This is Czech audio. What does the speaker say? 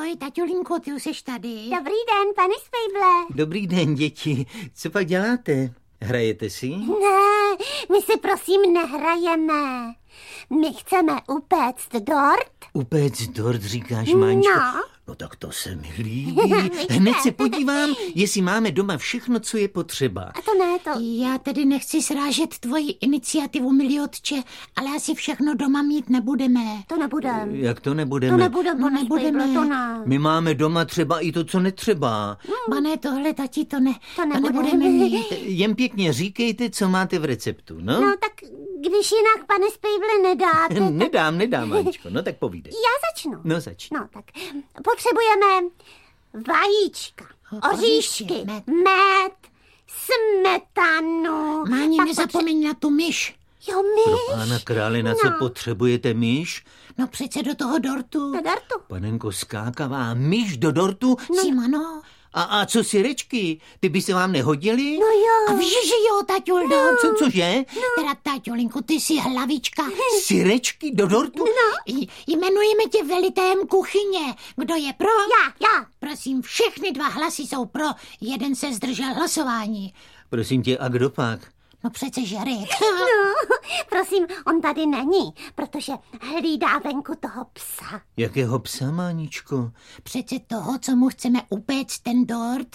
Ahoj, taťulinko, ty už seš tady. Dobrý den, pane Spejble. Dobrý den, děti. Co pak děláte? Hrajete si? Ne, my si prosím nehrajeme. My chceme upéct dort. Upéct dort, říkáš, Máňčko? No. No tak to se mi líbí. Hned se podívám, jestli máme doma všechno, co je potřeba. A to ne, to... Já tedy nechci srážet tvoji iniciativu, milý otče, ale asi všechno doma mít nebudeme. To nebudeme. Jak to nebudeme? To nebudeme, pane nebudeme. Spejble, to ne. My máme doma třeba i to, co netřeba. Pane, tohle, tati, to nebudeme nebudeme. mít. Jen pěkně říkejte, co máte v receptu, no? No tak, když jinak, pane Spejble, nedáte. Nedám, Máňčko, no tak povídej. Já začnu. No začni. No tak, potřebujeme vajíčka, oříšky, med, smetanu. Máni, pak nezapomeň na tu myš. Jo, myš. Pána králi, na co potřebujete myš? No přece do toho dortu. Do dortu. Panenko skákavá, myš do dortu? Simano. A co syrečky? Ty by se vám nehodily? No A jo. víš, že jo, taťuldo. Cože? Teda, taťulinko, ty jsi hlavička. Syrečky do dortu? Jmenujeme tě velitelem kuchyně. Kdo je pro? Já. Prosím, všechny 2 hlasy jsou pro. Jeden se zdržel hlasování. Prosím tě, a kdo pak? No přece Žerik. No, prosím, on tady není, protože hlídá venku toho psa. Jakého psa, Máničko? Přece toho, co mu chceme upéct ten dort.